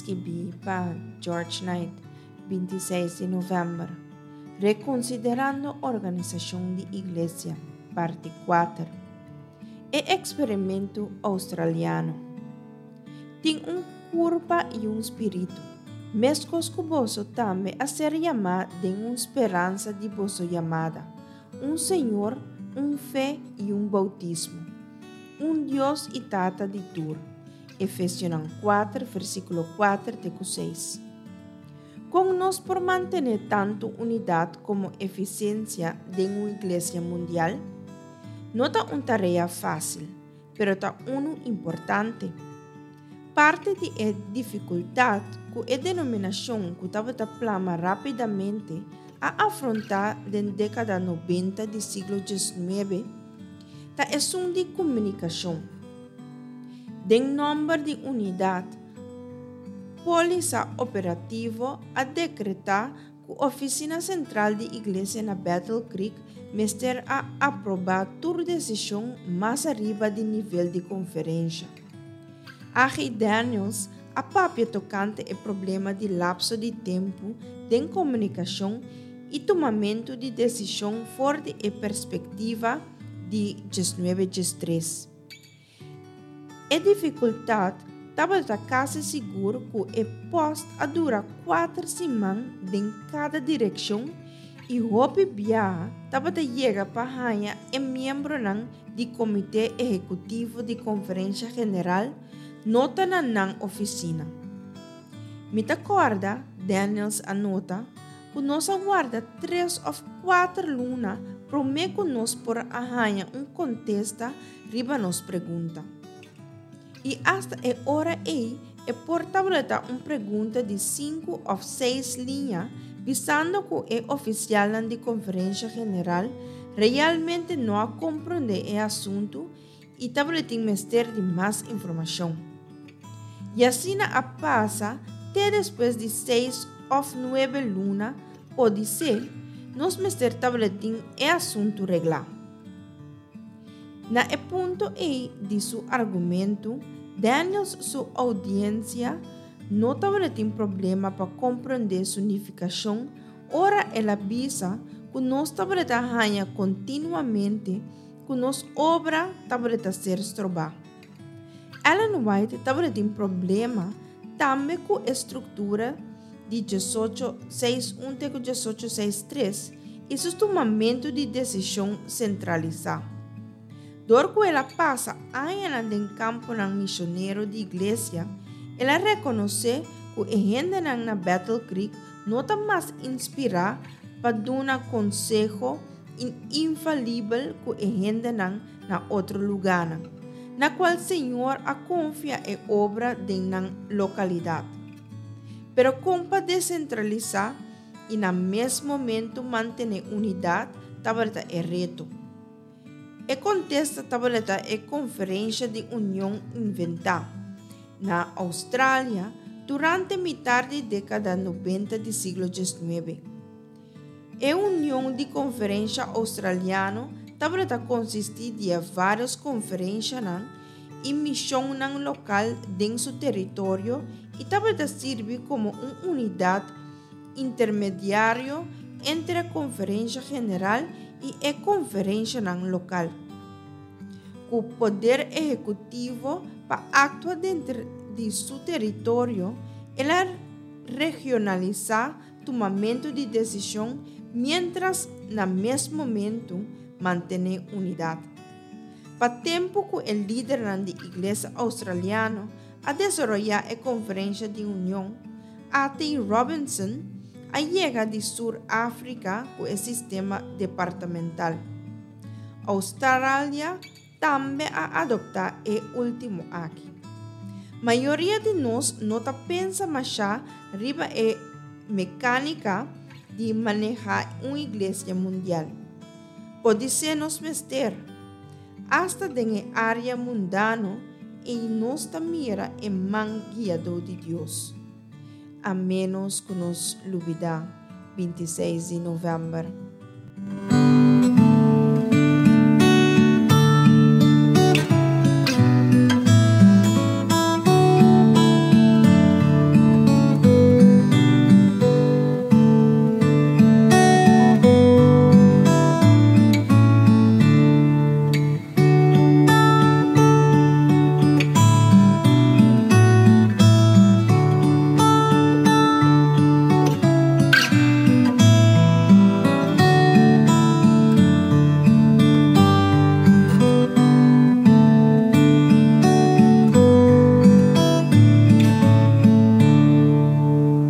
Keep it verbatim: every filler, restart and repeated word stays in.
escrevi para George Knight, vinte e seis de novembro, Reconsiderando Organização de Igreja, parte quatro. É experimento australiano. Tem um corpo e um espírito. Mescos que você também a ser chamado de uma esperança de vossa chamada, um Senhor, um fé e um bautismo, um Deus e tata de tur. Efésios quatro, versículo quatro a seis. Com nós por manter tanto unidade como eficiência de uma igreja mundial, não é uma tarefa fácil, mas é uma importante. Parte da dificuldade que a denominação que estava plama rapidamente a afrontar na década noventa do século dezenove é uma de comunicação. De número de unidade, Polícia Operativo a decretar que a Oficina Central de Igreja na Battle Creek mester a aprovar toda decisão mais arriba de nível de conferência. A Daniels, a papia tocante o problema de lapso de tempo de comunicação e tomamento de decisão fora de perspectiva de dezenove três. A dificuldade estava quase seguro que o posto a durar quatro semanas em cada direção e o Bia estava a chegar para ganhar e membro do Comitê Executivo de Conferência General nota na nan oficina. Me acorda, Daniels anota, que nós aguarda três ou quatro lunas para me que nós por arranhar um contesta riba nos pergunta. E hasta a hora aí, é portável uma pergunta de cinco ou seis linhas, visando que o oficial de conferência general realmente não compreende o assunto e talvez tem mestre de mais informação. E assim a passa, até depois de seis ou nove lunas, pode ser, nós mestre talvez tem o assunto reglado. Na e ponto E de seu argumento, Daniels sua audiência não tem problema para compreender a significação, ora ela avisa que nós estamos a continuamente que nossa obra está a ser estrobada. Ellen White tem problema também com a estrutura de dezoito seis um até dezoito seis três e seu tomamento de decisão centralizado. Dor que ela passa anos em campo ng missionário de igreja, ela reconhece que a gente na Battle Creek não está mais inspirada para dar conselho infalível que a gente na outro lugar, na qual o Senhor a confia em obra de na localidade. Pero com para descentralizar e no mesmo momento manter unidade, estava é reto. E contesta tableta e conferência de união inventada na Austrália durante metade da década noventa do século dezenove. A união de conferência australiana tableta consiste de várias conferências e missão local em seu território e tableta serve como uma unidade intermediária entre a conferência general e a conferência local. O poder executivo para actuar dentro de seu território, ela regionaliza tomamento de decisão, mientras no mesmo momento mantém unidade. Para tempo que o líder da igreja australiana a desenvolver a conferência de união, A T Robinson a chega de Sur-África com o sistema departamental. A Austrália também a adotar o último aqui. A maioria de nós não pensa mais riba a mecânica de manejar uma igreja mundial. Pode ser nos mestre, hasta na área mundana e nós mira em man guiado de Deus. A menos que nos lubida, vinte e seis de novembro.